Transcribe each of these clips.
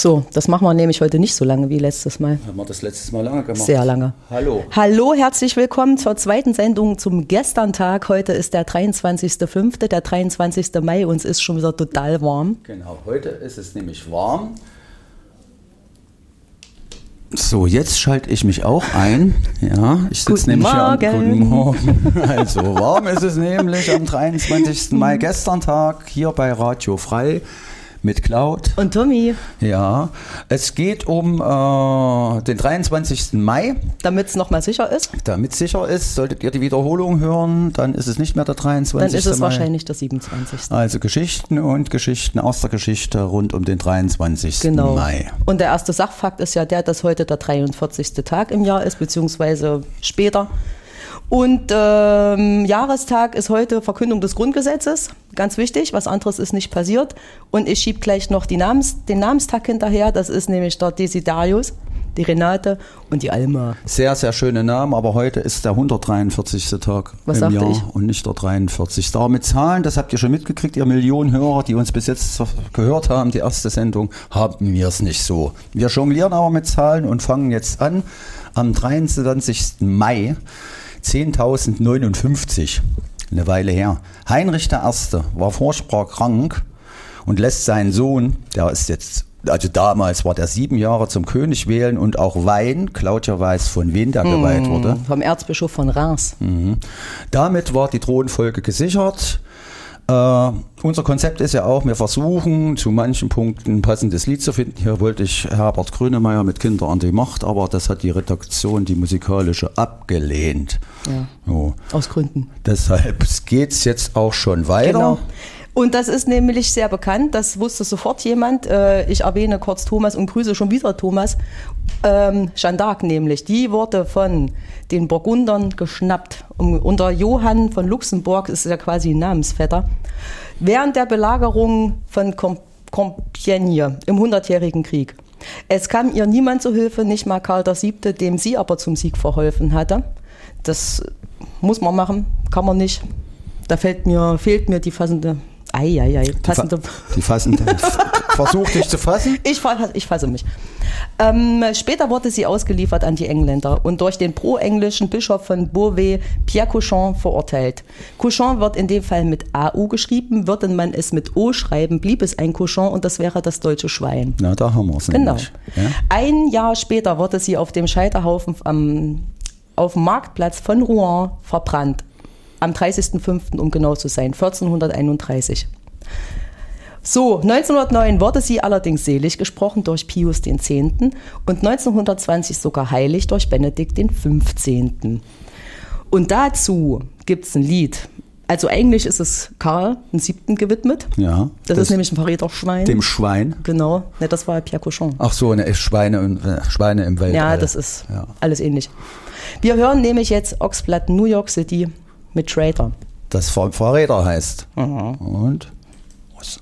So, das machen wir nämlich heute nicht so lange wie letztes Mal. Haben wir das letztes Mal lange gemacht? Sehr lange. Hallo. Hallo, herzlich willkommen zur zweiten Sendung zum Gesterntag. Heute ist der 23.05., der 23. Mai. Uns ist schon wieder total warm. Genau, heute ist es nämlich warm. So, jetzt schalte ich mich auch ein. Ja, ich sitze nämlich hier Guten Morgen. Also, warm ist es nämlich am 23. Mai, Gesterntag, hier bei Radio Frei. Mit Cloud. Und Tommy. Ja, es geht um den 23. Mai. Damit es nochmal sicher ist. Damit es sicher ist, solltet ihr die Wiederholung hören, dann ist es nicht mehr der 23. Mai. Dann ist es wahrscheinlich der 27. Also Geschichten und Geschichten aus der Geschichte rund um den 23. Genau. Mai. Und der erste Sachfakt ist ja der, dass heute der 43. Tag im Jahr ist, beziehungsweise später. Und Jahrestag ist heute Verkündung des Grundgesetzes, ganz wichtig, was anderes ist nicht passiert. Und ich schiebe gleich noch den Namenstag hinterher, das ist nämlich der Desiderius, die Renate und die Alma. Sehr, sehr schöne Namen, aber heute ist der 143. Tag im Jahr und nicht der 43. Aber mit Zahlen, das habt ihr schon mitgekriegt, ihr Millionen Hörer, die uns bis jetzt gehört haben, die erste Sendung, haben wir es nicht so. Wir jonglieren aber mit Zahlen und fangen jetzt an am 23. Mai. 10.059, eine Weile her. Heinrich I. war furchtbar krank und lässt seinen Sohn, der ist jetzt, also damals war der 7 Jahre, zum König wählen und auch weihen. Claudia weiß, von wem der geweiht wurde. Vom Erzbischof von Reims. Damit war die Thronfolge gesichert. Unser Konzept ist ja auch, wir versuchen zu manchen Punkten ein passendes Lied zu finden. Hier wollte ich Herbert Grönemeyer mit Kinder an die Macht, aber das hat die Redaktion, die musikalische, abgelehnt. Ja, so. Aus Gründen. Deshalb geht es jetzt auch schon weiter. Genau. Und das ist nämlich sehr bekannt, das wusste sofort jemand. Ich erwähne kurz Thomas und grüße schon wieder Thomas. Jeanne d'Arc nämlich, die wurde von den Burgundern geschnappt. Unter Johann von Luxemburg ist ja quasi ein Namensvetter. Während der Belagerung von Compiègne im 100-jährigen Krieg. Es kam ihr niemand zu Hilfe, nicht mal Karl VII., dem sie aber zum Sieg verholfen hatte. Das muss man machen, kann man nicht. Da fehlt mir die passende... passende. Die fassende. Versuch dich zu fassen? Ich fasse mich. Später wurde sie ausgeliefert an die Engländer und durch den pro-englischen Bischof von Beauvais, Pierre Cauchon, verurteilt. Cauchon wird in dem Fall mit AU geschrieben, würde man es mit O schreiben, blieb es ein Cauchon und das wäre das deutsche Schwein. Na, da haben wir es genau. nämlich. Ja? Ein Jahr später wurde sie auf dem Scheiterhaufen auf dem Marktplatz von Rouen verbrannt. Am 30.05., um genau zu sein, 1431. So, 1909 wurde sie allerdings selig gesprochen durch Pius X. und 1920 sogar heilig durch Benedikt XV. Und dazu gibt es ein Lied. Also eigentlich ist es Karl VII. Gewidmet. Ja. Das ist nämlich ein Verräterschwein. Dem Schwein? Genau, ne, das war Pierre Cauchon. Ach so, eine Schweine im Weltall. Ja, das ist alles ähnlich. Wir hören nämlich jetzt Oxblood New York City mit Traitor. Das Verräter heißt. Und? Was?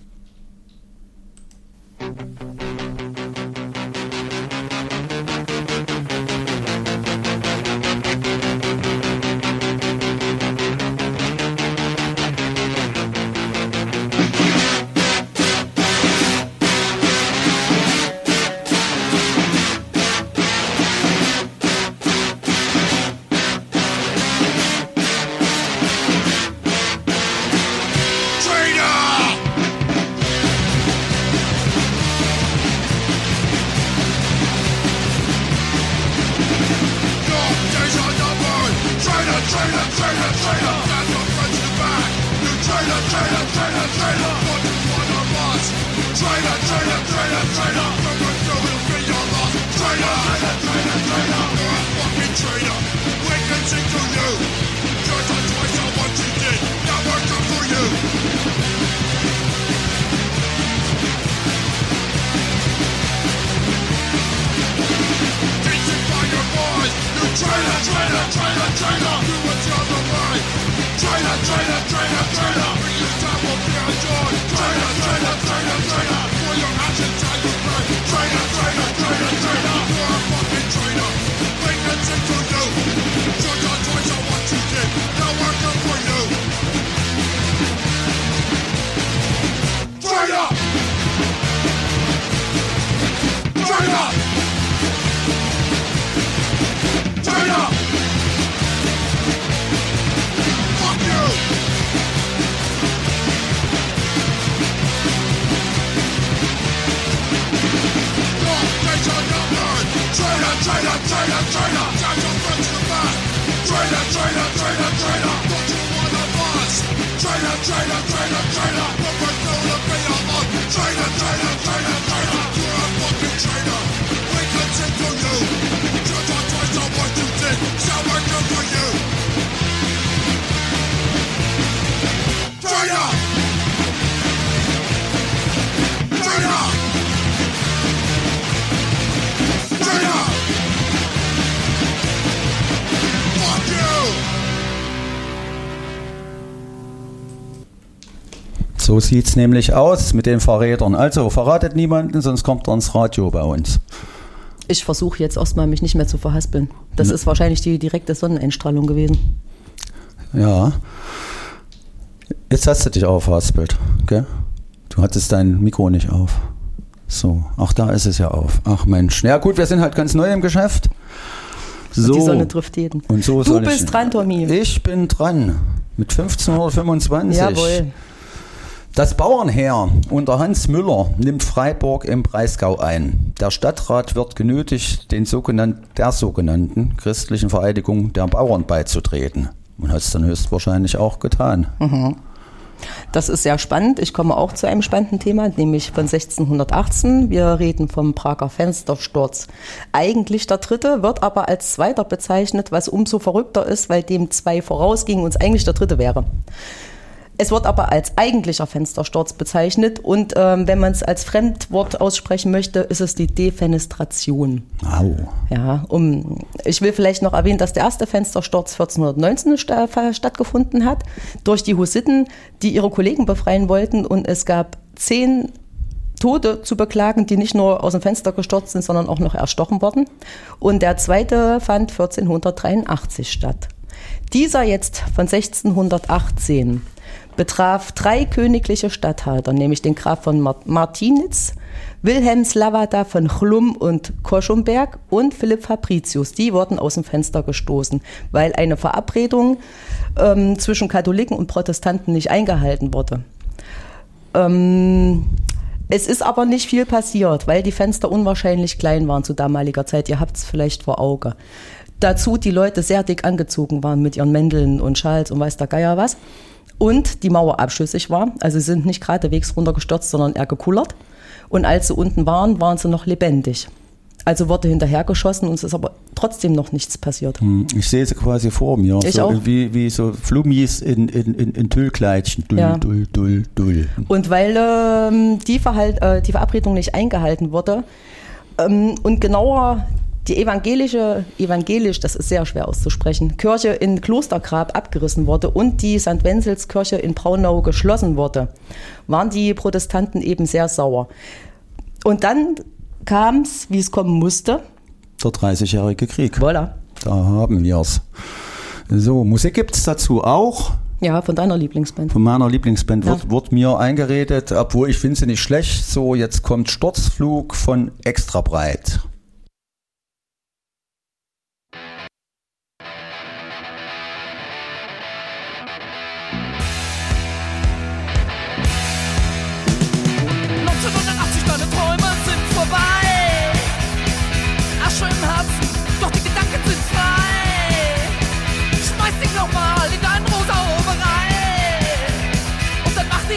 So sieht es nämlich aus mit den Verrätern. Also verratet niemanden, sonst kommt er ins Radio bei uns. Ich versuche jetzt erstmal, mich nicht mehr zu verhaspeln. Das ist wahrscheinlich die direkte Sonneneinstrahlung gewesen. Ja. Jetzt hast du dich aufhaspelt, gell? Du hattest dein Mikro nicht auf. So, ach, da ist es ja auf. Ach Mensch. Ja gut, wir sind halt ganz neu im Geschäft. So. Die Sonne trifft jeden. Und so du bist dran, Tommy. Ich bin dran. Mit 1525. Jawohl. Das Bauernheer unter Hans Müller nimmt Freiburg im Breisgau ein. Der Stadtrat wird genötigt, der sogenannten christlichen Vereidigung der Bauern beizutreten. Und hat es dann höchstwahrscheinlich auch getan. Mhm. Das ist sehr spannend. Ich komme auch zu einem spannenden Thema, nämlich von 1618. Wir reden vom Prager Fenstersturz. Eigentlich der dritte, wird aber als zweiter bezeichnet, was umso verrückter ist, weil dem zwei vorausgingen und es eigentlich der dritte wäre. Es wird aber als eigentlicher Fenstersturz bezeichnet und wenn man es als Fremdwort aussprechen möchte, ist es die Defenestration. Au. Ja, ich will vielleicht noch erwähnen, dass der erste Fenstersturz 1419 stattgefunden hat durch die Hussiten, die ihre Kollegen befreien wollten, und es gab 10 Tote zu beklagen, die nicht nur aus dem Fenster gestürzt sind, sondern auch noch erstochen wurden. Und der zweite fand 1483 statt. Dieser jetzt von 1618 betraf 3 königliche Statthalter, nämlich den Graf von Martinitz, Wilhelm Slavata von Chlum und Koschumberg und Philipp Fabricius. Die wurden aus dem Fenster gestoßen, weil eine Verabredung zwischen Katholiken und Protestanten nicht eingehalten wurde. Es ist aber nicht viel passiert, weil die Fenster unwahrscheinlich klein waren zu damaliger Zeit. Ihr habt es vielleicht vor Auge. Dazu die Leute sehr dick angezogen waren mit ihren Mänteln und Schals und weiß der Geier was. Und die Mauer abschüssig war, also sie sind nicht geradewegs runtergestürzt, sondern eher gekullert. Und als sie unten waren, waren sie noch lebendig. Also wurde hinterhergeschossen und es ist aber trotzdem noch nichts passiert. Ich sehe sie quasi vor mir, ich so auch. Wie so Flummis in Tüllkleidchen. Dull. Und weil die Verabredung nicht eingehalten wurde und genauer die evangelisch, das ist sehr schwer auszusprechen, Kirche in Klostergrab abgerissen wurde und die St. Wenzels Kirche in Braunau geschlossen wurde, waren die Protestanten eben sehr sauer. Und dann kam es, wie es kommen musste. Der 30-jährige Krieg. Voilà. Da haben wir es. So, Musik gibt es dazu auch. Ja, von deiner Lieblingsband. Von meiner Lieblingsband wird mir eingeredet, obwohl ich finde sie nicht schlecht. So, jetzt kommt Sturzflug von Extra Breit.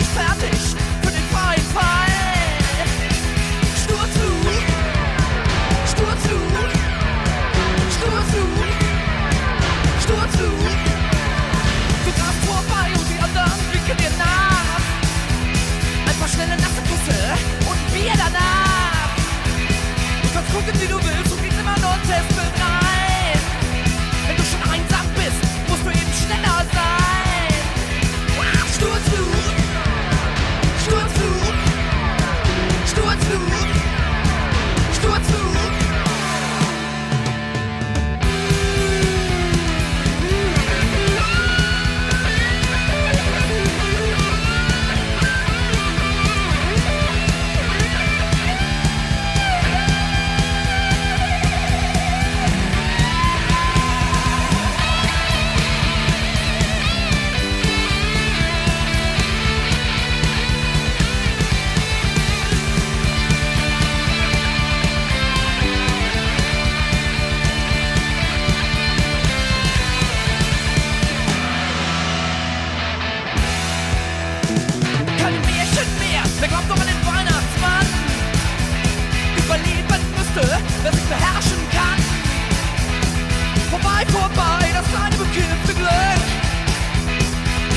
Fertig für den freien Fall. Sturzflug.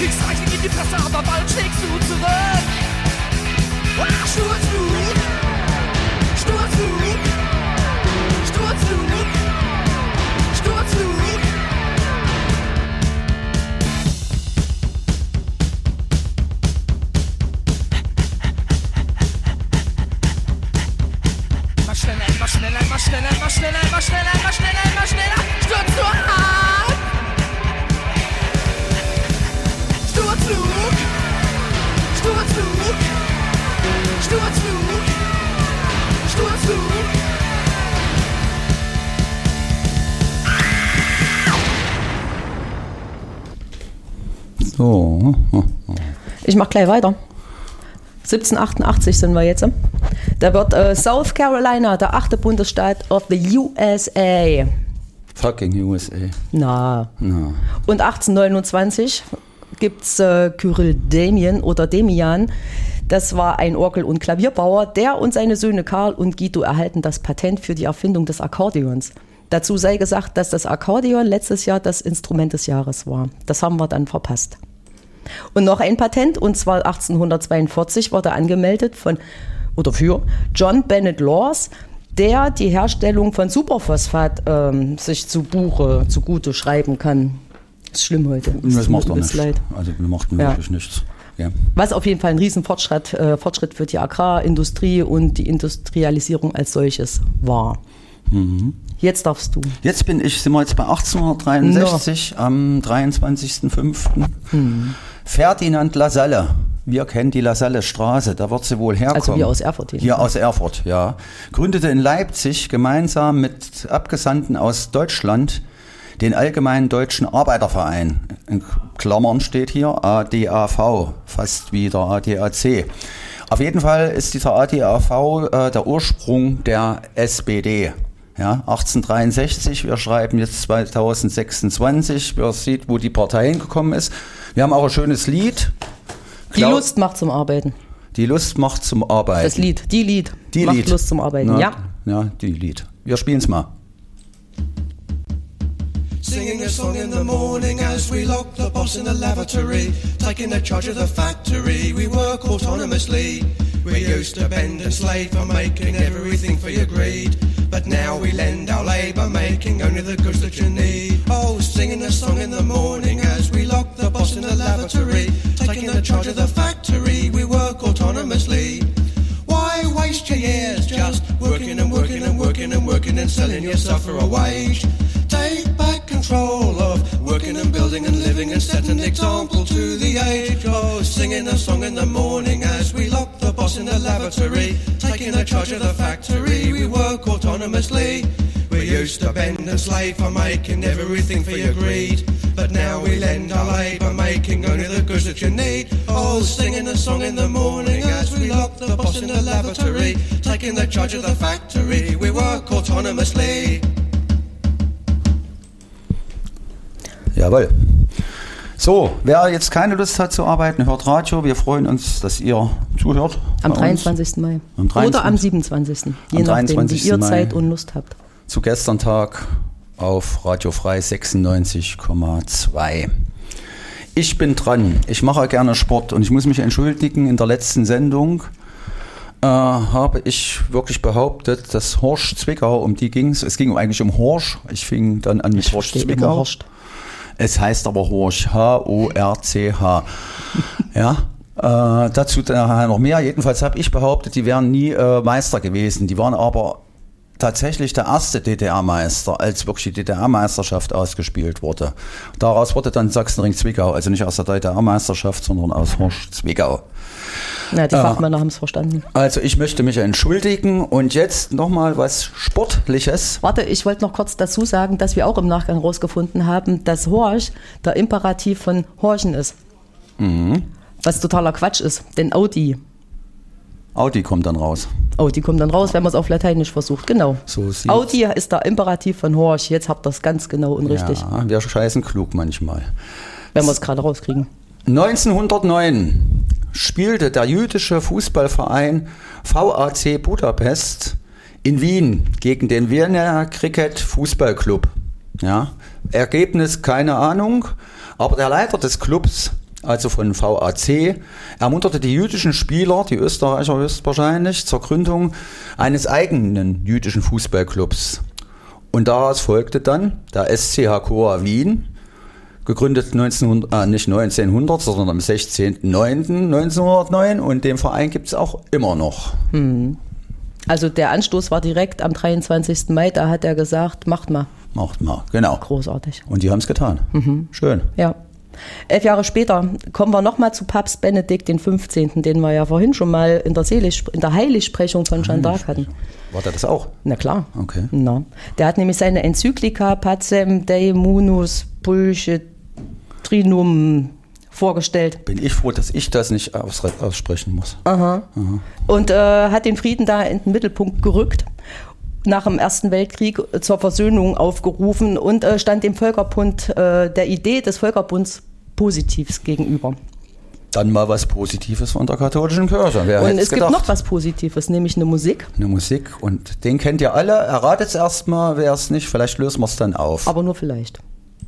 Kriegsreichen in die Presse, aber bald schlägst du zurück. Sturzflug, Sturzflug, Sturzflug, Sturzflug. Immer schneller, immer schneller, immer schneller, immer schneller, immer schneller, immer schneller, immer schneller. Stürzt du ab! Sturzflug, Sturzflug, Sturzflug, Sturzflug. So. Ich mach gleich weiter. 1788 sind wir jetzt. Da wird South Carolina, der 8. Bundesstaat of the USA. Fucking USA. Na. Na. Und 1829 gibt es Kyrill Demian oder Demian. Das war ein Orgel- und Klavierbauer. Der und seine Söhne Karl und Guido erhalten das Patent für die Erfindung des Akkordeons. Dazu sei gesagt, dass das Akkordeon letztes Jahr das Instrument des Jahres war. Das haben wir dann verpasst. Und noch ein Patent, und zwar 1842 wurde angemeldet für John Bennett Laws, der die Herstellung von Superphosphat sich zugute schreiben kann. Ist schlimm heute. Das macht doch nichts. Leid. Also wir machten wirklich nichts. Ja. Was auf jeden Fall ein Riesenfortschritt für die Agrarindustrie und die Industrialisierung als solches war. Mhm. Jetzt darfst du. Sind wir jetzt bei 1863 am 23.05. Ferdinand Lasalle. Wir kennen die Lasalle-Straße, da wird sie wohl herkommen. Also hier aus Erfurt. Hier aus Erfurt, ja. Gründete in Leipzig gemeinsam mit Abgesandten aus Deutschland den Allgemeinen Deutschen Arbeiterverein. In Klammern steht hier ADAV, fast wie der ADAC. Auf jeden Fall ist dieser ADAV der Ursprung der SPD. Ja, 1863, wir schreiben jetzt 2026, wer sieht, wo die Partei hingekommen ist. Wir haben auch ein schönes Lied. Die Lust macht zum Arbeiten. Die Lust macht zum Arbeiten. Das Lied, die Lied macht Lust zum Arbeiten, na, ja. Ja, die Lied. Wir spielen es mal. Singing a song in the morning as we lock the boss in the lavatory. Taking the charge of the factory, we work autonomously. We used to bend and slave for making everything for your greed. But now we lend our labour, making only the goods that you need. Oh, singing a song in the morning as we lock the boss in the lavatory. Taking the charge of the factory, we work autonomously. Why waste your years just working and working and working and working and selling yourself for a wage? Take back control of working and building and living and set an example to the age. Oh, singing a song in the morning as we lock the boss in the lavatory. Taking the charge of the factory, we work autonomously. We used to bend and slave for making everything for your greed. But now we lend our labour, making only the goods that you need. Oh, singing a song in the morning as we lock the boss in the lavatory. Taking the charge of the factory, we work autonomously. Jawohl. So, wer jetzt keine Lust hat zu arbeiten, hört Radio. Wir freuen uns, dass ihr zuhört. Am 23. Mai. Am 23. Oder am 27. Je nachdem, wie ihr Zeit und Lust habt. Zu gestern Tag auf Radio Frei 96,2. Ich bin dran. Ich mache gerne Sport und ich muss mich entschuldigen. In der letzten Sendung habe ich wirklich behauptet, dass Horsch Zwickau, um die ging es. Es ging eigentlich um Horsch. Ich fing dann an mit Horsch Zwickau. Es heißt aber Horsch, H-O-R-C-H. Ja, dazu noch mehr. Jedenfalls habe ich behauptet, die wären nie Meister gewesen. Die waren aber tatsächlich der erste DDR-Meister, als wirklich die DDR-Meisterschaft ausgespielt wurde. Daraus wurde dann Sachsenring Zwickau, also nicht aus der DDR-Meisterschaft, sondern aus Horsch Zwickau. Ja, die Fachmänner haben es verstanden. Also ich möchte mich entschuldigen und jetzt nochmal was Sportliches. Warte, ich wollte noch kurz dazu sagen, dass wir auch im Nachgang rausgefunden haben, dass Horch der Imperativ von Horchen ist. Mhm. Was totaler Quatsch ist, denn Audi kommt dann raus. Audi kommt dann raus, wenn man es auf Lateinisch versucht, genau. So Audi ist der Imperativ von Horch, jetzt habt ihr es ganz genau und richtig. Ja, wir scheißen klug manchmal. Wenn wir es gerade rauskriegen. 1909 spielte der jüdische Fußballverein VAC Budapest in Wien gegen den Wiener Cricket Fußballclub. Ja, Ergebnis keine Ahnung, aber der Leiter des Clubs, also von VAC, ermunterte die jüdischen Spieler, die Österreicher höchstwahrscheinlich, zur Gründung eines eigenen jüdischen Fußballclubs. Und daraus folgte dann der SC Hakoah Wien, gegründet nicht 1900, sondern am 16.09.1909 und den Verein gibt es auch immer noch. Also der Anstoß war direkt am 23. Mai, da hat er gesagt, macht mal. Macht mal, genau. Großartig. Und die haben es getan. Schön. Ja. 11 Jahre später kommen wir nochmal zu Papst Benedikt XV., den wir ja vorhin schon mal in der Heiligsprechung von Jeanne d'Arc hatten. War der das auch? Na klar. Okay. Na. Der hat nämlich seine Enzyklika Pacem Dei Munus Pulchritudinem vorgestellt. Bin ich froh, dass ich das nicht aussprechen muss. Aha. Und hat den Frieden da in den Mittelpunkt gerückt, nach dem Ersten Weltkrieg zur Versöhnung aufgerufen und stand dem Völkerbund, der Idee des Völkerbunds Positives gegenüber. Dann mal was Positives von der katholischen Kirche. Und es gibt noch was Positives, nämlich eine Musik. Eine Musik und den kennt ihr alle. Erratet es erstmal, wer es nicht, vielleicht lösen wir es dann auf. Aber nur vielleicht.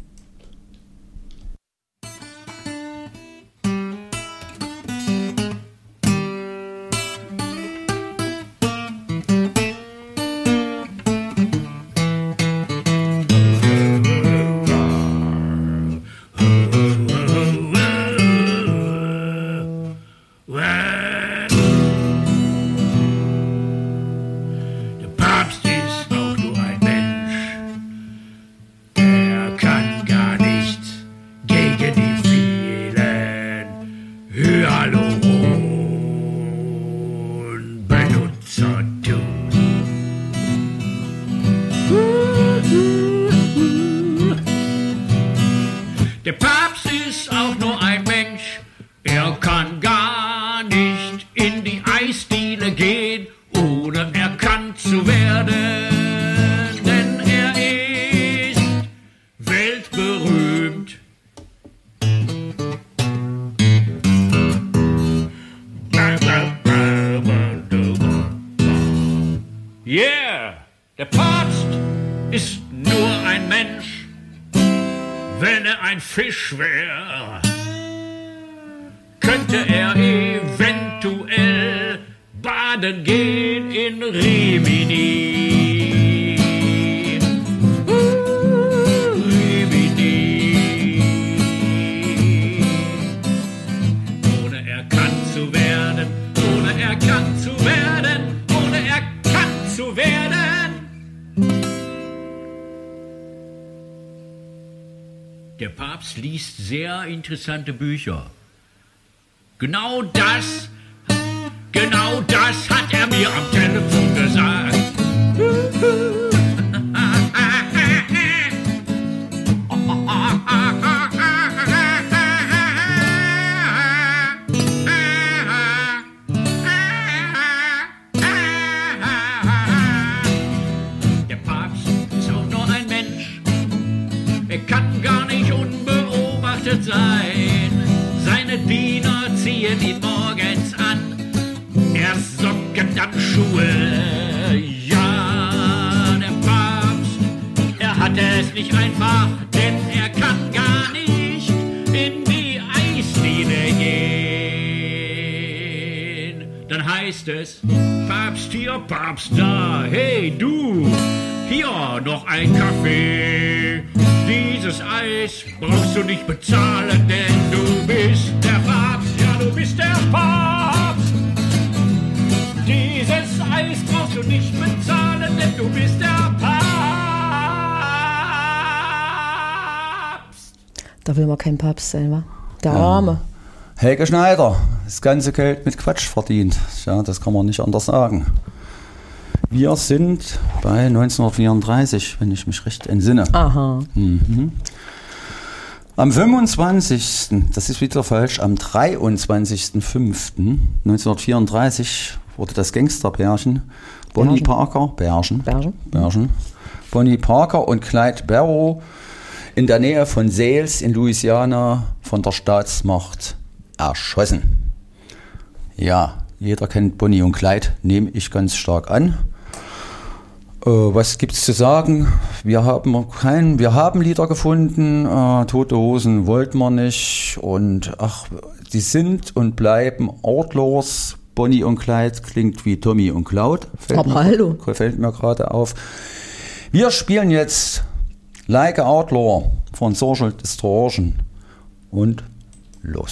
Der Papst ist auch nur ein Mensch, er kann gar nicht in die Eisdiele gehen, ohne erkannt zu werden, denn er ist weltberühmt. Yeah, der Papst ist nur ein Mensch. Wenn er ein Fisch wäre, könnte er eventuell baden gehen in Rimini. Rimini. Ohne erkannt zu werden, ohne erkannt zu werden, ohne erkannt zu werden. Der Papst liest sehr interessante Bücher. Genau das hat er mir am Telefon gesagt. Der Papst ist auch nur ein Mensch. Er kann gar nicht unbeobachtet sein. Seine Diener ziehen ihn morgens an. Erst Socken, dann Schuhe. Ja, der Papst, er hat es nicht einfach, denn er kann gar nicht in die Eisdiele gehen. Dann heißt es, Papst hier, Papst da, hey du, hier noch ein Kaffee. Dieses Eis brauchst du nicht bezahlen, denn du bist der Papst. Ja, du bist der Papst. Dieses Eis brauchst du nicht bezahlen, denn du bist der Papst. Da will man kein Papst sein, wa? Der Arme. Helge Schneider, das ganze Geld mit Quatsch verdient. Ja, das kann man nicht anders sagen. Wir sind bei 1934, wenn ich mich recht entsinne. Aha. Am 25., das ist wieder falsch, am 23.05.1934 wurde das Gangsterpärchen Bonnie Parker, Bonnie Parker und Clyde Barrow in der Nähe von Sales in Louisiana von der Staatsmacht erschossen. Ja, jeder kennt Bonnie und Clyde, nehme ich ganz stark an. Was gibt's zu sagen? Wir haben Lieder gefunden, Tote Hosen wollten wir nicht und die sind und bleiben Outlaws. Bonnie und Clyde klingt wie Tommy und Cloud. Fällt mir gerade auf. Wir spielen jetzt Like a Outlaw von Social Distortion und los.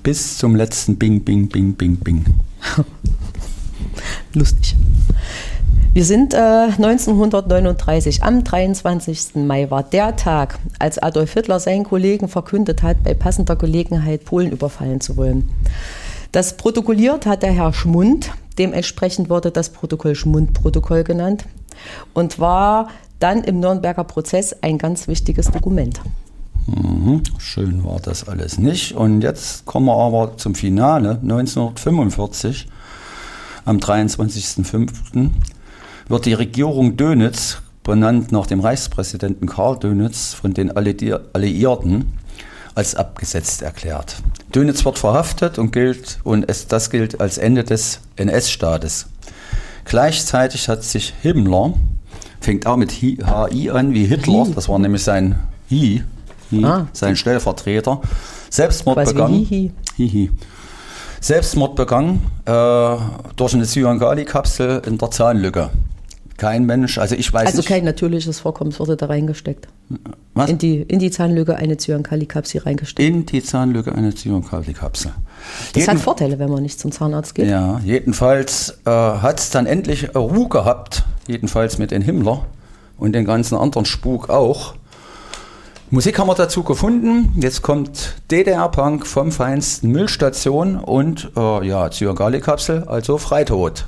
Bis zum letzten Bing, Bing, Bing, Bing, Bing. Lustig. Wir sind 1939, am 23. Mai war der Tag, als Adolf Hitler seinen Kollegen verkündet hat, bei passender Gelegenheit Polen überfallen zu wollen. Das protokolliert hat der Herr Schmund, dementsprechend wurde das Protokoll Schmund-Protokoll genannt und war dann im Nürnberger Prozess ein ganz wichtiges Dokument. Schön war das alles nicht. Und jetzt kommen wir aber zum Finale. 1945, am 23.05. wird die Regierung Dönitz, benannt nach dem Reichspräsidenten Karl Dönitz, von den Alliierten als abgesetzt erklärt. Dönitz wird verhaftet das gilt als Ende des NS-Staates. Gleichzeitig hat sich Himmler, fängt auch mit HI an wie Hitler, das war nämlich sein sein Stellvertreter, Selbstmord begangen. Selbstmord begangen durch eine Cyankali-Kapsel in der Zahnlücke. Kein Mensch, also ich weiß nicht. Also kein natürliches Vorkommens wurde da reingesteckt. Was? In die Zahnlücke eine Cyankali-Kapsel reingesteckt. In die Zahnlücke eine Cyankali-Kapsel. Das hat Vorteile, wenn man nicht zum Zahnarzt geht. Ja, jedenfalls hat es dann endlich Ruhe gehabt, jedenfalls mit den Himmler und den ganzen anderen Spuk auch. Musik haben wir dazu gefunden. Jetzt kommt DDR-Punk vom Feinsten, Müllstation und Cyankali-Kapsel, also Freitod.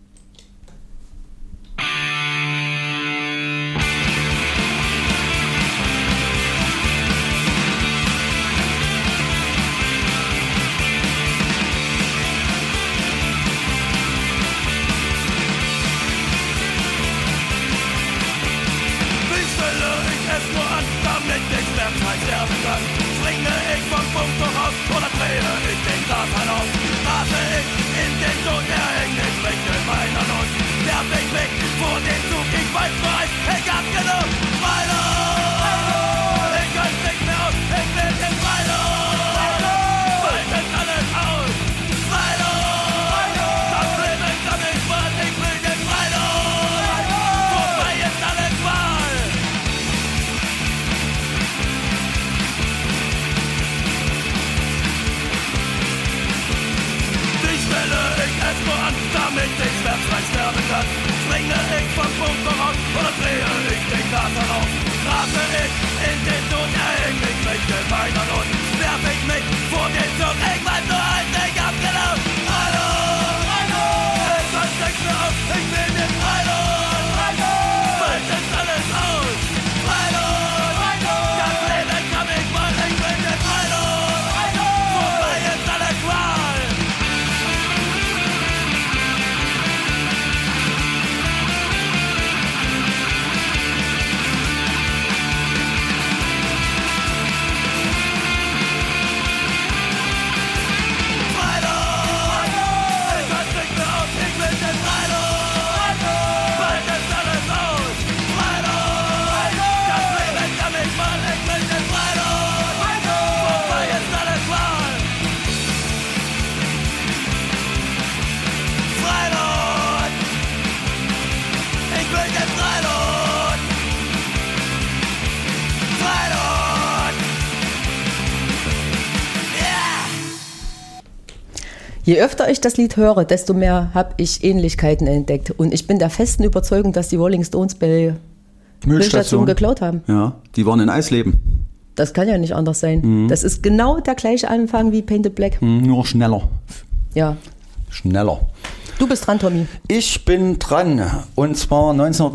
Je öfter ich das Lied höre, desto mehr habe ich Ähnlichkeiten entdeckt. Und ich bin der festen Überzeugung, dass die Rolling Stones bei Müllstation geklaut haben. Ja, die waren in Eisleben. Das kann ja nicht anders sein. Mhm. Das ist genau der gleiche Anfang wie Painted Black. Nur schneller. Ja. Schneller. Du bist dran, Tommy. Ich bin dran. Und zwar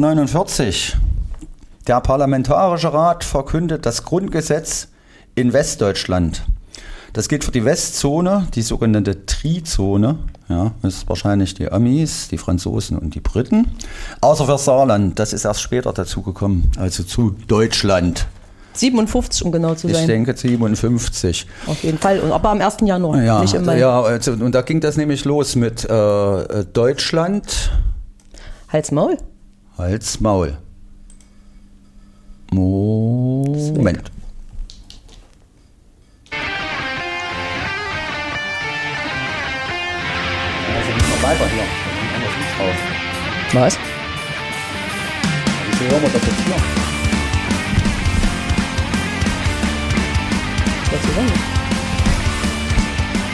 1949. Der Parlamentarische Rat verkündet das Grundgesetz in Westdeutschland. Das gilt für die Westzone, die sogenannte Tri-Zone. Ja, das ist wahrscheinlich die Amis, die Franzosen und die Briten. Außer für Saarland, das ist erst später dazugekommen, also zu Deutschland. 57, um genau zu sein. Ich denke 57. Auf jeden Fall, aber am 1. Januar, nicht im Mai. Ja, also, und da ging das nämlich los mit Deutschland. Hals-Maul. Hals-Maul. Moment. Weiter hier. Was? Wieso hören wir das jetzt hier? Was zu sagen?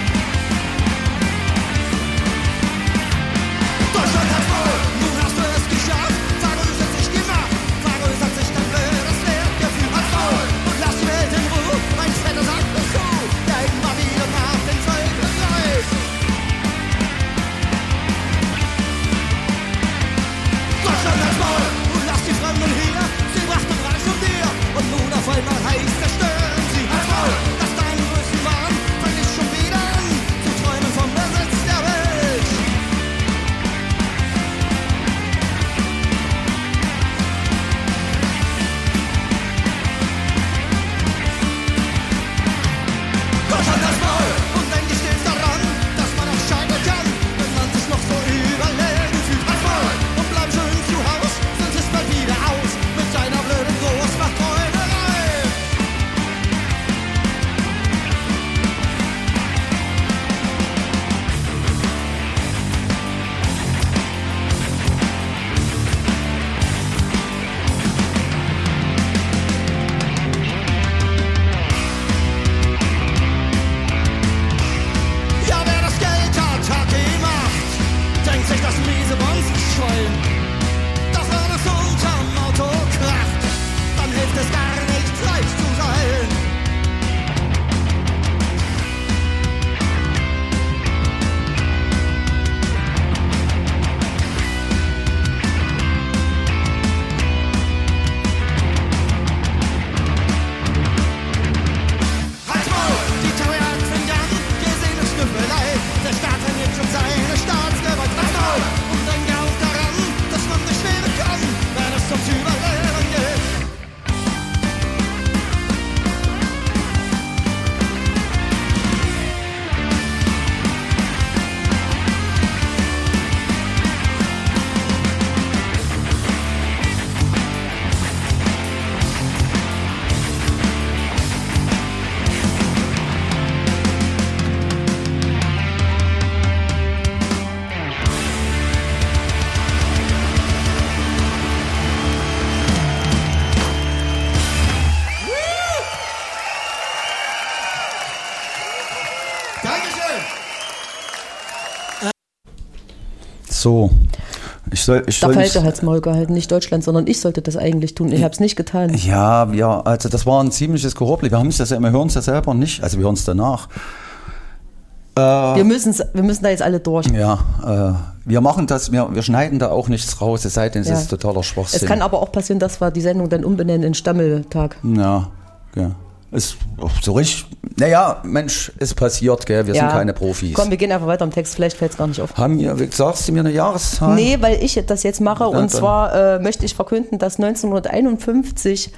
so. Da fällt der Halsmaul gehalten, nicht Deutschland, sondern ich sollte das eigentlich tun. Ich habe es nicht getan. Ja, also das war ein ziemliches Gehorbel. Wir hören es ja selber nicht, also wir hören es danach. Wir müssen da jetzt alle durch. Ja, wir machen das, wir schneiden da auch nichts raus, es sei denn, es ist totaler Schwachsinn. Es kann aber auch passieren, dass wir die Sendung dann umbenennen in Stammeltag. Ja. Ist so richtig. Naja, Mensch, ist passiert, gell? Wir sind keine Profis. Komm, wir gehen einfach weiter im Text, vielleicht fällt es gar nicht auf. Sagst du mir eine Jahreszahl? Nee, weil ich das jetzt mache. Ja, und zwar möchte ich verkünden, dass 1951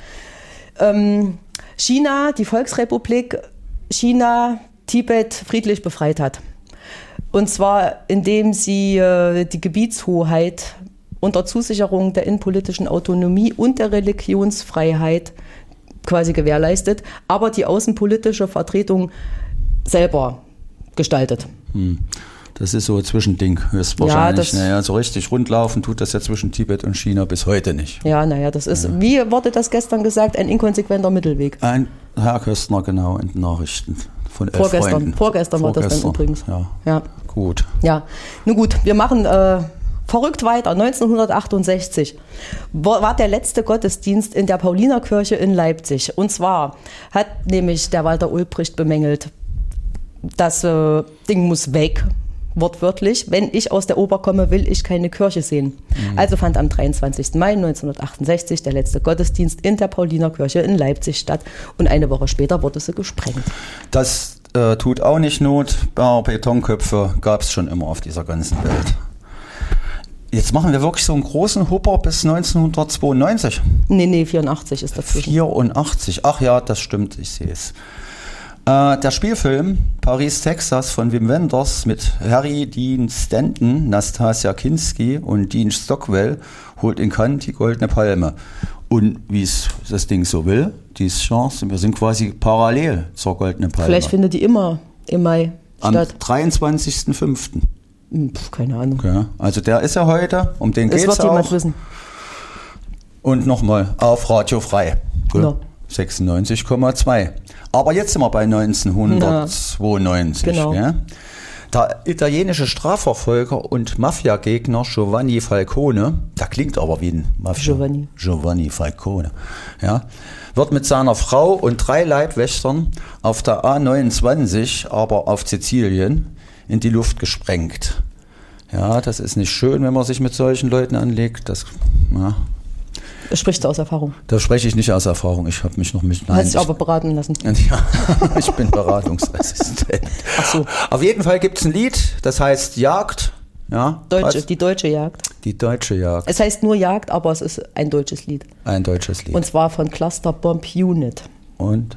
China, die Volksrepublik China, Tibet friedlich befreit hat. Und zwar, indem sie die Gebietshoheit unter Zusicherung der innenpolitischen Autonomie und der Religionsfreiheit quasi gewährleistet, aber die außenpolitische Vertretung selber gestaltet. Das ist so ein Zwischending, höchstwahrscheinlich. So richtig rundlaufen tut das ja zwischen Tibet und China bis heute nicht. Ja, das ist, wie wurde das gestern gesagt, ein inkonsequenter Mittelweg. Herr Köstner, genau, in den Nachrichten von Vorgestern war das dann übrigens. Ja. Gut. Ja, nun gut, wir machen verrückt weiter. 1968 war der letzte Gottesdienst in der Paulinerkirche in Leipzig. Und zwar hat nämlich der Walter Ulbricht bemängelt, das Ding muss weg, wortwörtlich. Wenn ich aus der Oper komme, will ich keine Kirche sehen. Also fand am 23. Mai 1968 der letzte Gottesdienst in der Paulinerkirche in Leipzig statt. Und eine Woche später wurde sie gesprengt. Das tut auch nicht Not. Betonköpfe gab es schon immer auf dieser ganzen Welt. Jetzt machen wir wirklich so einen großen Hupper bis 1992. Nee, 84 ist dazwischen. 84, ach ja, das stimmt, ich sehe es. Der Spielfilm Paris, Texas von Wim Wenders mit Harry Dean Stanton, Nastasia Kinski und Dean Stockwell holt in Cannes die Goldene Palme. Und wie es das Ding so will, diese Chance, wir sind quasi parallel zur Goldenen Palme. Vielleicht findet die immer im Mai statt. Am 23.05. Keine Ahnung. Okay. Also der ist ja heute, um den geht es auch. Das wird jemand wissen. Und nochmal auf Radio Frei. No. 96,2. Aber jetzt sind wir bei 1992. Genau. Gell? Der italienische Strafverfolger und Mafiagegner Giovanni Falcone, der klingt aber wie ein Giovanni Falcone, ja, wird mit seiner Frau und 3 Leibwächtern auf der A29, aber auf Sizilien, in die Luft gesprengt. Ja, das ist nicht schön, wenn man sich mit solchen Leuten anlegt. Das sprichst du aus Erfahrung? Da spreche ich nicht aus Erfahrung. Ich habe mich noch mit... Du hast dich aber beraten lassen. Ja, ich bin beratungsresistent. Ach so. Auf jeden Fall gibt es ein Lied, das heißt Jagd. Ja, die deutsche Jagd. Die deutsche Jagd. Es heißt nur Jagd, aber es ist ein deutsches Lied. Ein deutsches Lied. Und zwar von Cluster Bomb Unit. Und?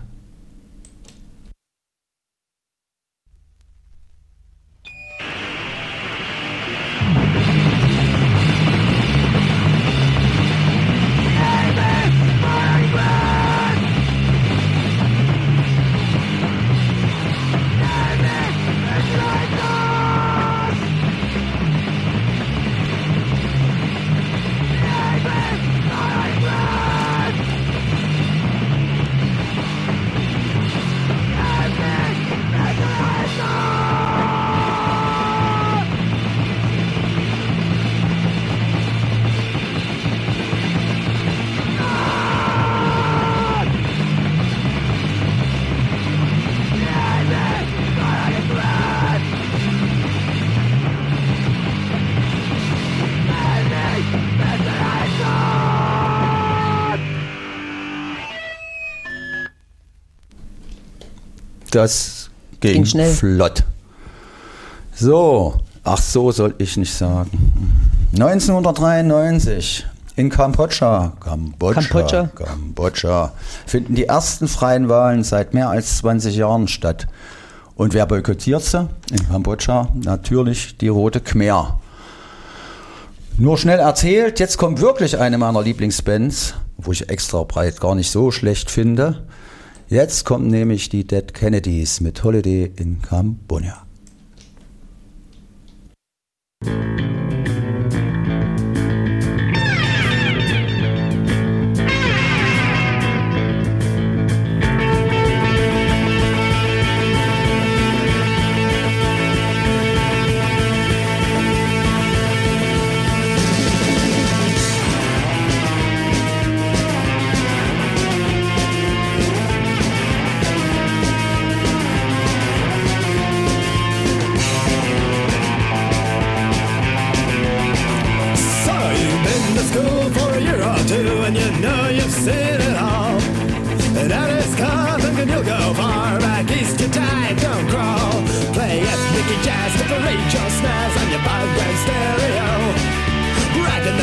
Das ging schnell. Flott. So, so soll ich nicht sagen. 1993 in Kambodscha finden die ersten freien Wahlen seit mehr als 20 Jahren statt. Und wer boykottiert sie? In Kambodscha natürlich die Rote Khmer. Nur schnell erzählt, jetzt kommt wirklich eine meiner Lieblingsbands, wo ich extra breit gar nicht so schlecht finde. Jetzt kommen nämlich die Dead Kennedys mit Holiday in Cambodia.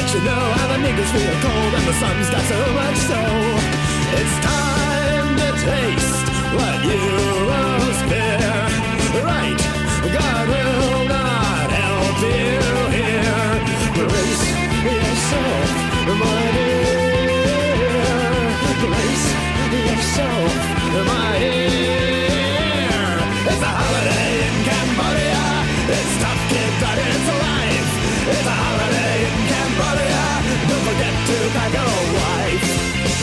But you know how the niggas feel cold and the sun's got so much soul. It's time to taste what you most fear. Right, God will not help you here. Brace yourself, my dear. Brace yourself, my dear. It's a holiday in Cambodia. It's tough, kid, but it's life. It's a holiday in Cambodia. Don't forget to pack a wife.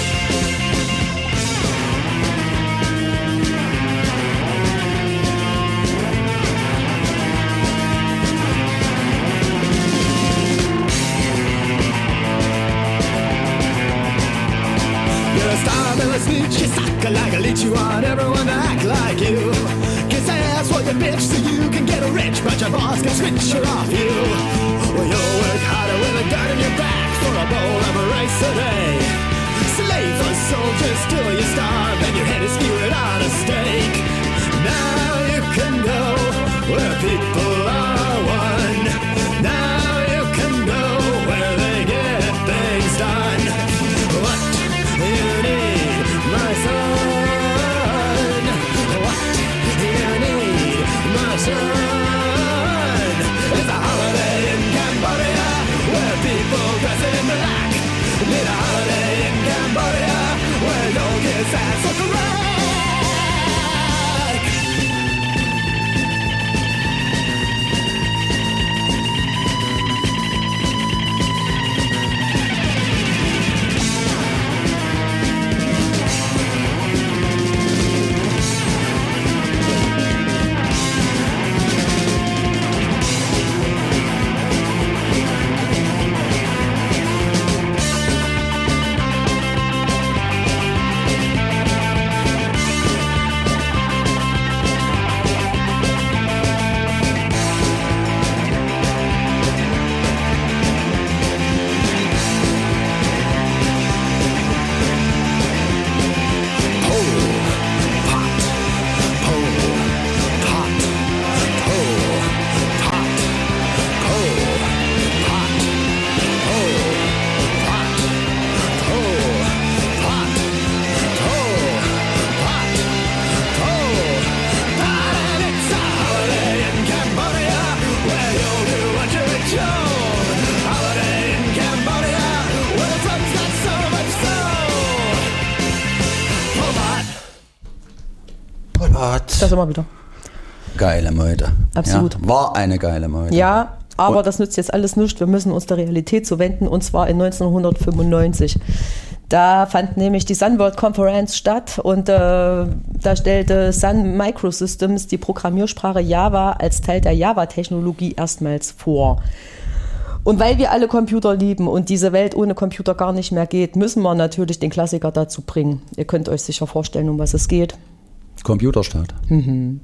You're a star, but a snitch. You suck like a leech. You want everyone to act like you. Kiss ass for your bitch so you can get rich, but your boss can switch her off you. Well, you'll work harder with a gun in your back for a bowl of rice a day. Slave for soldiers till you starve and your head is skewered on a stake. Now you can go where people are one. Now you can go where they get things done. What you need, my son? What you need, my son? It's a holiday in Cambodia where people dress in black. Need a holiday in Cambodia where no kids ask for the rack. Das immer wieder. Geile Meute. Absolut. Ja, war eine geile Meute. Ja, aber das nützt jetzt alles nichts. Wir müssen uns der Realität zuwenden, und zwar in 1995. Da fand nämlich die Sun World Conference statt und da stellte Sun Microsystems die Programmiersprache Java als Teil der Java-Technologie erstmals vor. Und weil wir alle Computer lieben und diese Welt ohne Computer gar nicht mehr geht, müssen wir natürlich den Klassiker dazu bringen. Ihr könnt euch sicher vorstellen, um was es geht. Computerstaat. Mhm.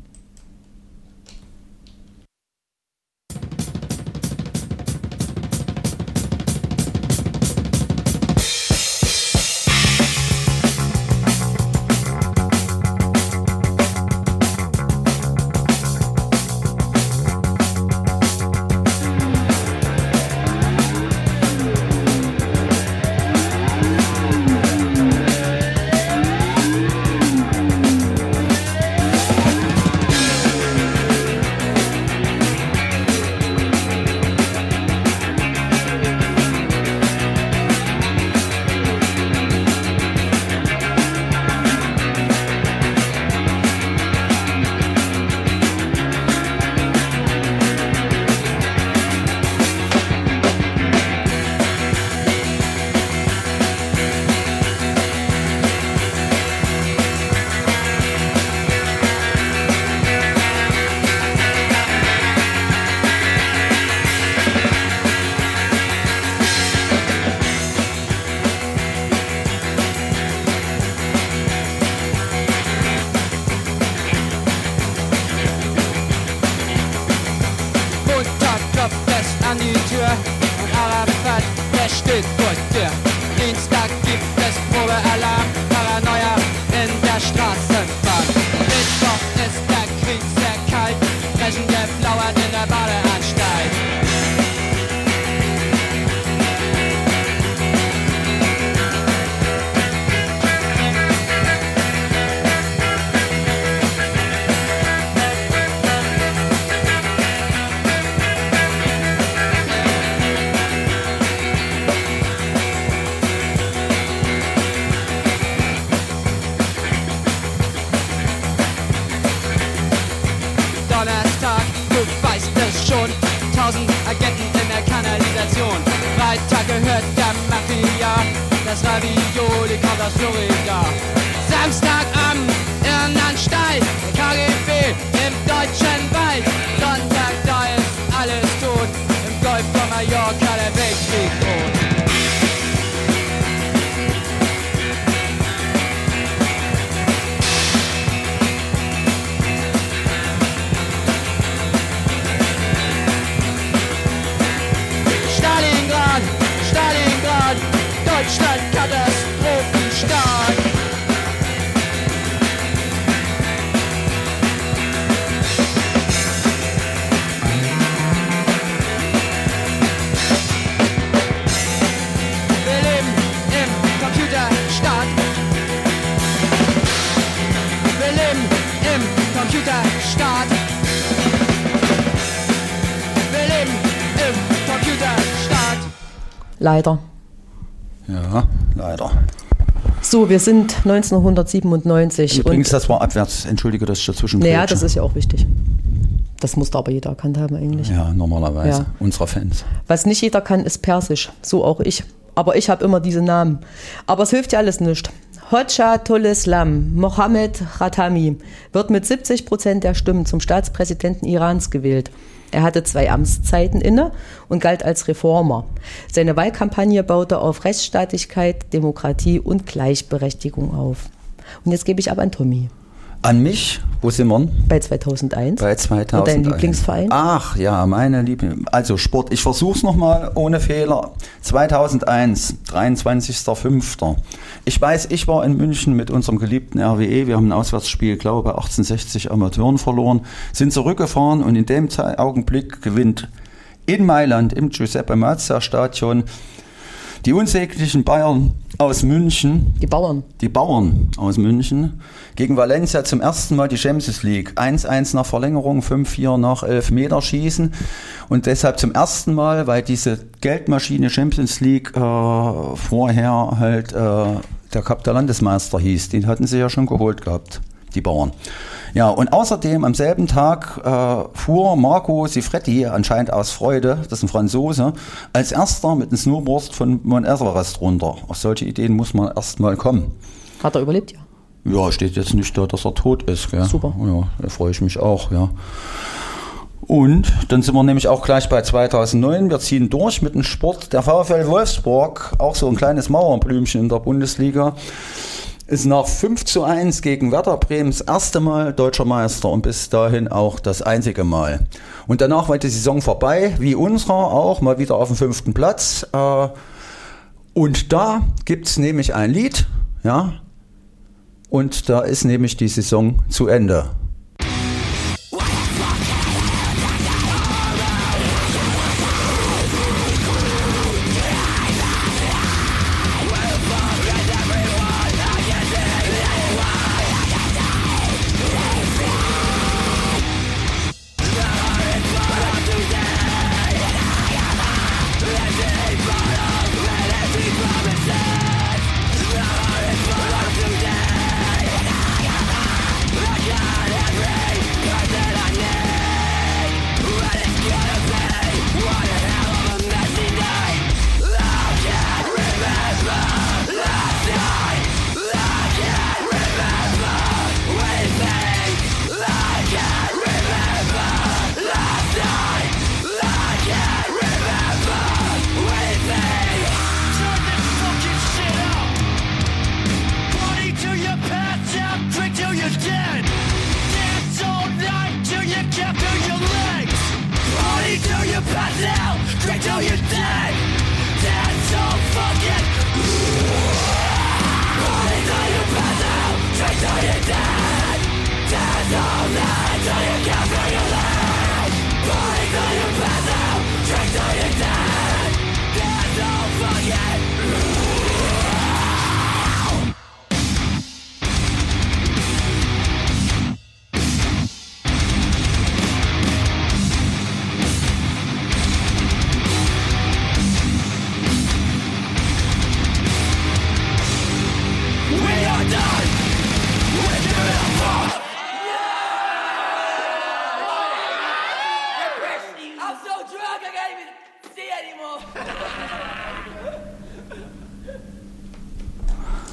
Ravioli kommt aus Florida. Samstagabend irgendein Stall, KGB im deutschen Wald. Sonntag, da ist alles tot, im Golf von Mallorca der Weltkrieg droht. Stalingrad, Deutschland, Katastrophenstaat. Wir leben im Computerstaat. Wir leben im Computerstaat. Wir leben im Computerstaat. Leider. Ja, leider. So, wir sind 1997. Übrigens, das war abwärts. Entschuldige, dass ich dazwischen naja, das ist ja auch wichtig. Das muss da aber jeder erkannt haben eigentlich. Ja, normalerweise. Ja. Unserer Fans. Was nicht jeder kann, ist Persisch. So auch ich. Aber ich habe immer diese Namen. Aber es hilft ja alles nicht. Hoxha Toleslam Mohammed Khatami wird mit 70% der Stimmen zum Staatspräsidenten Irans gewählt. Er hatte 2 Amtszeiten inne und galt als Reformer. Seine Wahlkampagne baute auf Rechtsstaatlichkeit, Demokratie und Gleichberechtigung auf. Und jetzt gebe ich ab an Tommy. An mich? Wo sind wir? Bei 2001. Bei 2001. Und dein Lieblingsverein? Ach ja, meine Lieblings... Also Sport. Ich versuche es nochmal ohne Fehler. 2001, 23.05. Ich weiß, ich war in München mit unserem geliebten RWE. Wir haben ein Auswärtsspiel, glaube ich, bei 1860 Amateuren verloren. Sind zurückgefahren und in dem Augenblick gewinnt in Mailand im Giuseppe Mazza Stadion die unsäglichen Bayern aus München. Die Bauern aus München gegen Valencia zum ersten Mal die Champions League. 1-1 nach Verlängerung, 5-4 nach Elfmeterschießen. Und deshalb zum ersten Mal, weil diese Geldmaschine Champions League vorher halt der Cup der Landesmeister hieß. Den hatten sie ja schon geholt gehabt, die Bauern. Ja, und außerdem am selben Tag fuhr Marco Sifretti, anscheinend aus Freude, das ist ein Franzose, als erster mit einem Snowboard von Mount Everest runter. Auf solche Ideen muss man erst mal kommen. Hat er überlebt, ja? Ja, steht jetzt nicht da, dass er tot ist. Gell? Super. Ja, da freue ich mich auch, ja. Und dann sind wir nämlich auch gleich bei 2009. Wir ziehen durch mit dem Sport. Der VfL Wolfsburg, auch so ein kleines Mauerblümchen in der Bundesliga, ist nach 5-1 gegen Werder Bremen das erste Mal deutscher Meister und bis dahin auch das einzige Mal. Und danach war die Saison vorbei, wie unserer auch, mal wieder auf dem 5. Platz. Und da gibt es nämlich ein Lied, ja, und da ist nämlich die Saison zu Ende. Yeah.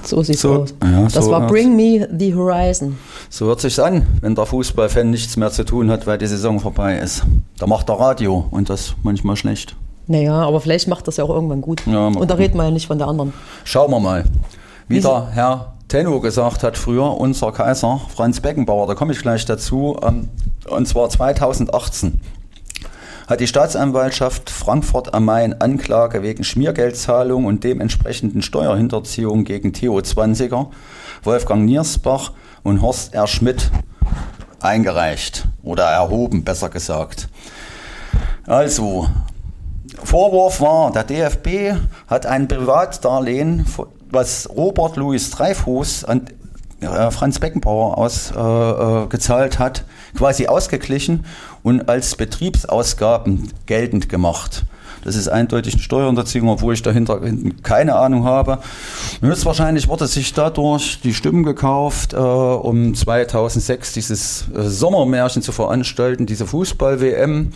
So sieht's aus. Ja, das so war Bring Me the Horizon. So hört sich's an, wenn der Fußballfan nichts mehr zu tun hat, weil die Saison vorbei ist. Da macht er Radio und das manchmal schlecht. Naja, aber vielleicht macht das ja auch irgendwann gut. Ja, und da reden wir ja nicht von der anderen. Schauen wir mal. Wie der Herr Tenno gesagt hat früher, unser Kaiser Franz Beckenbauer, da komme ich gleich dazu, und zwar 2018 hat die Staatsanwaltschaft Frankfurt am Main Anklage wegen Schmiergeldzahlung und dementsprechenden Steuerhinterziehung gegen Theo20er, Wolfgang Niersbach und Horst R. Schmidt eingereicht oder erhoben, besser gesagt. Also, Vorwurf war, der DFB hat ein Privatdarlehen, was Robert Louis Dreyfus an Franz Beckenbauer ausgezahlt hat, quasi ausgeglichen und als Betriebsausgaben geltend gemacht. Das ist eindeutig eine Steuerhinterziehung, obwohl ich dahinter keine Ahnung habe. Höchstwahrscheinlich wurde sich dadurch die Stimmen gekauft, um 2006 dieses Sommermärchen zu veranstalten, diese Fußball-WM.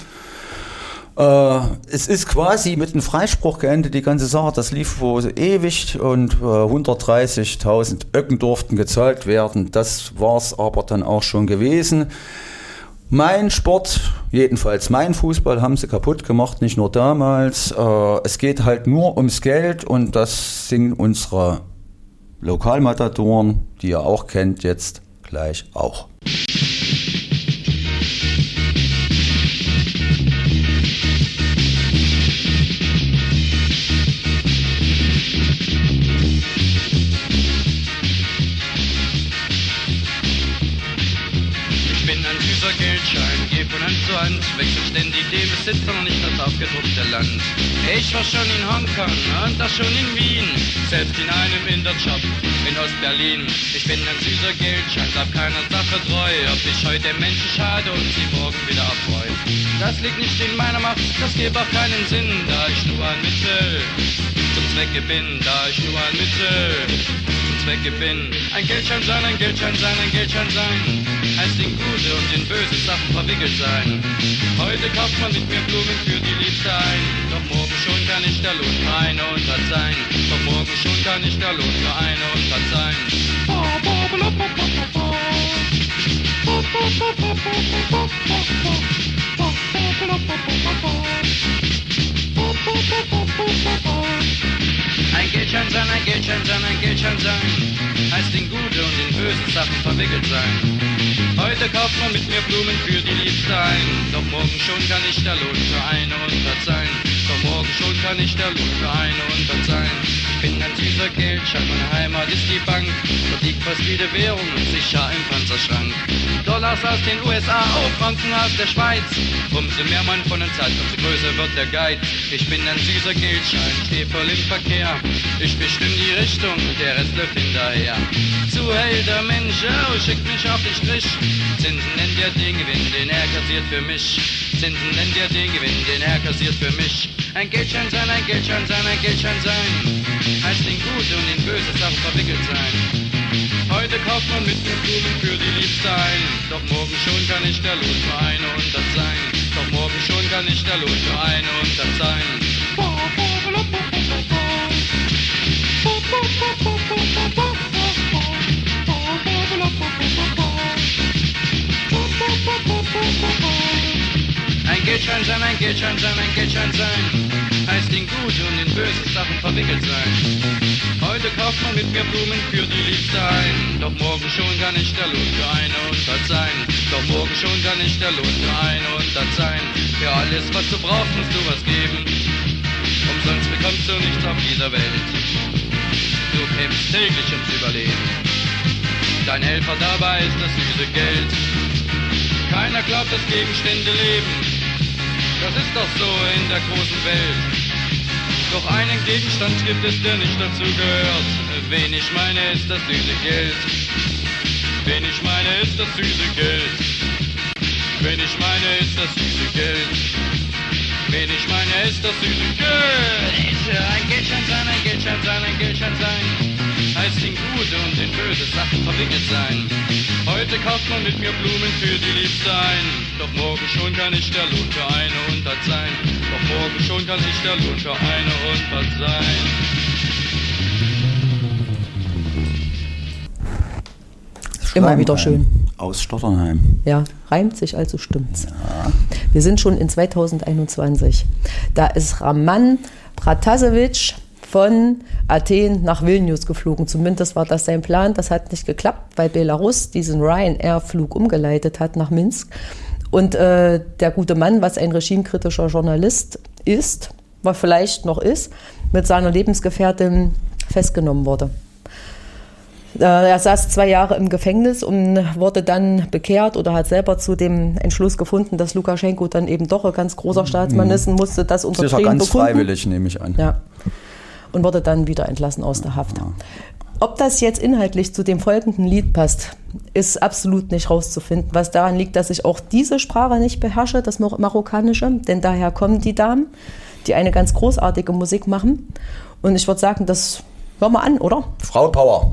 Es ist quasi mit einem Freispruch geendet, die ganze Sache. Das lief wohl ewig und 130.000 Öcken durften gezahlt werden. Das war es aber dann auch schon gewesen. Mein Sport, jedenfalls mein Fußball, haben sie kaputt gemacht, nicht nur damals. Es geht halt nur ums Geld und das singen unsere Lokalmatadoren, die ihr auch kennt, jetzt gleich auch. Geh von Hand zu Hand, wechsel ständig den Besitzer und nicht das aufgedruckte Land. Ich war schon in Hongkong und das schon in Wien, selbst in einem Interjob in Ostberlin. Ich bin ein süßer Geldschein, bleib keiner Sache treu, ob ich heute Menschen schade und sie morgen wieder erfreu. Das liegt nicht in meiner Macht, das gibt auch keinen Sinn, da ich nur ein Mittel zum Zwecke bin, da ich nur ein Mittel zum Zwecke bin. Ein Geldschein sein, ein Geldschein sein, ein Geldschein sein, heißt in gute und in böse Sachen verwickelt sein. Heute kauft man mit mir Blumen für die Liebste ein, doch morgen schon kann ich der Lohn für eine Unrat sein. Doch morgen schon kann ich der Lohn für eine Unrat sein. Ein Geldschein sein, ein Geldschein sein, ein Geldschein sein, heißt in gute und in böse Sachen verwickelt sein. Heute kauft man mit mir Blumen für die Liebste ein, doch morgen schon kann ich der Lohn für eine Unrat sein. Doch morgen schon kann ich der Lohn für eine Unrat sein. Ich bin ein süßer Geldschein, meine Heimat ist die Bank, dort liegt fast jede Währung sicher im Panzerschrank. Dollars aus den USA, oh Franken aus der Schweiz, umso mehr man von uns hat, umso größer wird der Guide. Ich bin ein süßer Geldschein, steh voll im Verkehr, ich bestimme die Richtung, der Rest läuft hinterher. Zu hell der Mensch, oh, schickt mich auf den Strich, Zinsen nennt er den Gewinn, den er kassiert für mich. Zinsen nennt er den Gewinn, den er kassiert für mich. Ein Geldschein sein, ein Geldschein sein, ein Geldschein sein, heißt in gute und in böse Sachen verwickelt sein. Heute kauft man mit mir Blumen für die Liebste ein, doch morgen schon kann ich der Lohn für eine Unrat sein. Doch morgen schon kann ich der Lohn für eine Unrat sein. Ein Geldschein sein, ein Geldschein sein, ein Geldschein sein, heißt in gute und in böse Sachen verwickelt sein. Heute kauft man mit mir Blumen für die Liebste ein, doch morgen schon kann ich der Lohn für eine Unrat sein. Doch morgen schon kann ich der Lohn für eine Unrat sein. Für alles, was du brauchst, musst du was geben, umsonst bekommst du nichts auf dieser Welt. Du kämpfst täglich ums Überleben, dein Helfer dabei ist das süße Geld. Keiner glaubt, dass Gegenstände leben, das ist doch so in der großen Welt. Doch einen Gegenstand gibt es, der nicht dazu gehört. Wen ich meine, ist das süße Geld. Wen ich meine, ist das süße Geld. Wen ich meine, ist das süße Geld. Wen ich meine, ist das süße Geld. Ein Geldschein sein, ein Geldschein sein, ein Geldschein sein, heißt in gute und in böse Sachen verwickelt sein. Heute kauft man mit mir Blumen für die Liebste ein, doch morgen schon kann ich der Lohn für eine Unrat sein. Doch morgen schon kann ich der Lohn für eine Unrat sein. Immer wieder schön. Aus Stotternheim. Ja, reimt sich, also stimmt's. Ja. Wir sind schon in 2021. Da ist Raman Pratasevich von Athen nach Vilnius geflogen. Zumindest war das sein Plan. Das hat nicht geklappt, weil Belarus diesen Ryanair-Flug umgeleitet hat nach Minsk. Und der gute Mann, was ein regimekritischer Journalist ist, was vielleicht noch ist, mit seiner Lebensgefährtin festgenommen wurde. Er saß 2 Jahre im Gefängnis und wurde dann bekehrt oder hat selber zu dem Entschluss gefunden, dass Lukaschenko dann eben doch ein ganz großer Staatsmann ist und musste das unter Tränen bekunden. Das ist ja ganz freiwillig, nehme ich an. Ja. Und wurde dann wieder entlassen aus der Haft. Ob das jetzt inhaltlich zu dem folgenden Lied passt, ist absolut nicht rauszufinden. Was daran liegt, dass ich auch diese Sprache nicht beherrsche, das Marokkanische. Denn daher kommen die Damen, die eine ganz großartige Musik machen. Und ich würde sagen, das hören wir an, oder? Frauenpower.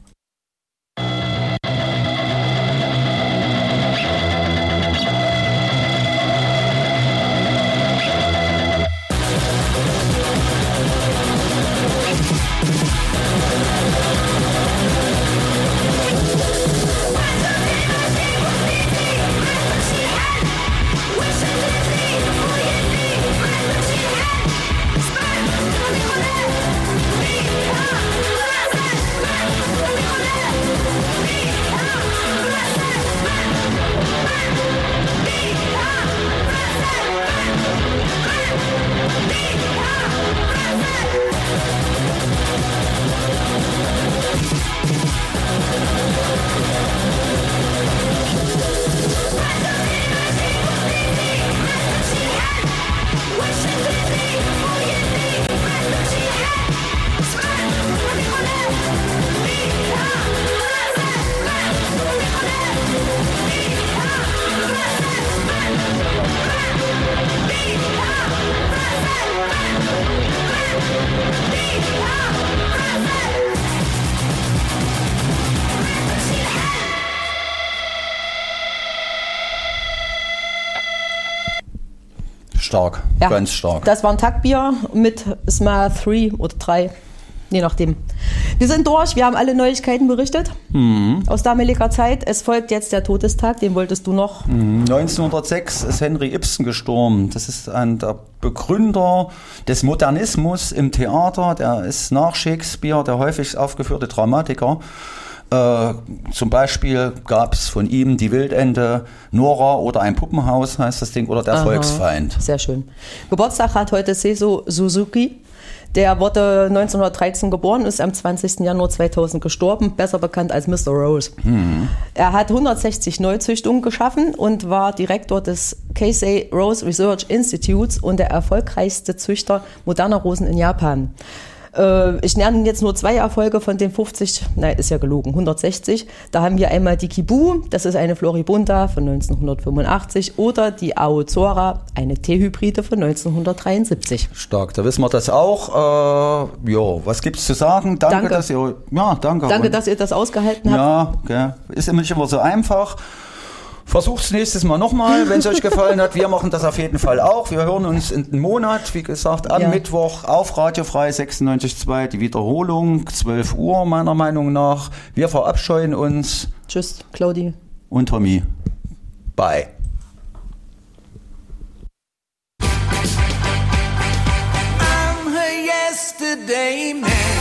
Stark, ja, ganz stark. Das war ein Taktbier mit Smile 3 oder 3, je nachdem. Wir sind durch, wir haben alle Neuigkeiten berichtet aus damaliger Zeit. Es folgt jetzt der Todestag, den wolltest du noch. 1906 ist Henry Ibsen gestorben. Das ist der Begründer des Modernismus im Theater. Der ist nach Shakespeare der häufigst aufgeführte Dramatiker. Zum Beispiel gab es von ihm Die Wildente, Nora oder Ein Puppenhaus heißt das Ding, oder Der Volksfeind. Sehr schön. Geburtstag hat heute Seiso Suzuki. Der wurde 1913 geboren, ist am 20. Januar 2000 gestorben, besser bekannt als Mr. Rose. Er hat 160 Neuzüchtungen geschaffen und war Direktor des Keisei Rose Research Institutes und der erfolgreichste Züchter moderner Rosen in Japan. Ich nenne jetzt nur 2 Erfolge von den 50, nein, ist ja gelogen, 160. Da haben wir einmal die Kibu, das ist eine Floribunda von 1985, oder die Aozora, eine Teehybride von 1973. Stark, da wissen wir das auch. Was gibt's zu sagen? Danke. Dass ihr, danke, dass ihr das ausgehalten habt. Ja, ist immer nicht immer so einfach. Versucht's nächstes Mal nochmal, wenn es euch gefallen hat. Wir machen das auf jeden Fall auch. Wir hören uns in einem Monat, wie gesagt, am Mittwoch auf Radio Frei 96.2, die Wiederholung, 12 Uhr meiner Meinung nach. Wir verabscheuen uns. Tschüss, Claudi. Und Tommy. Bye. I'm her yesterday man.